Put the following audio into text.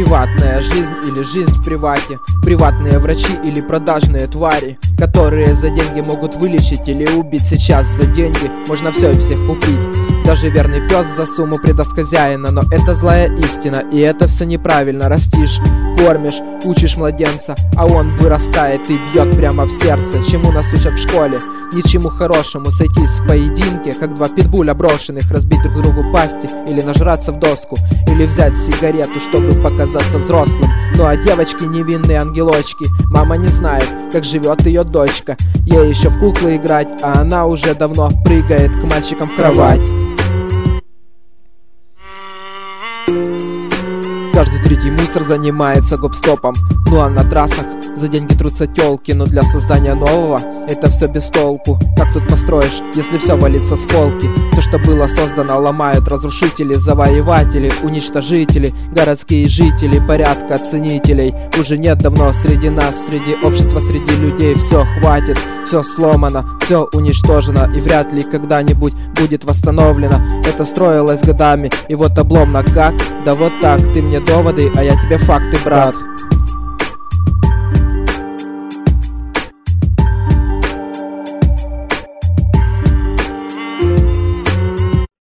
Приватная жизнь или жизнь в привате, приватные врачи или продажные твари, которые за деньги могут вылечить или убить. Сейчас за деньги можно все и всех купить. Даже верный пес за сумму предаст хозяина. Но это злая истина, и это все неправильно. Растишь, кормишь, учишь младенца, а он вырастает и бьет прямо в сердце. Чему нас учат в школе? Ничему хорошему. Сойтись в поединке, как два питбуля брошенных, разбить друг другу пасти, или нажраться в доску, или взять сигарету, чтобы показаться взрослым. Ну а девочки невинные ангелочки, мама не знает, как живет ее дочка. Ей еще в куклы играть, а она уже давно прыгает к мальчикам в кровать. Каждый третий мусор занимается гоп-стопом. Ну а на трассах за деньги трутся тёлки. Но для создания нового это все без толку. Как тут построишь, если все валится с полки? Все, что было создано, ломают разрушители, завоеватели, уничтожители, городские жители, порядка ценителей. Уже нет давно среди нас, среди общества, среди людей. Все хватит, все сломано, все уничтожено, и вряд ли когда-нибудь будет восстановлено. Это строилось годами, и вот обломно как? Да вот так, ты мне доводы, а я тебе факты, брат.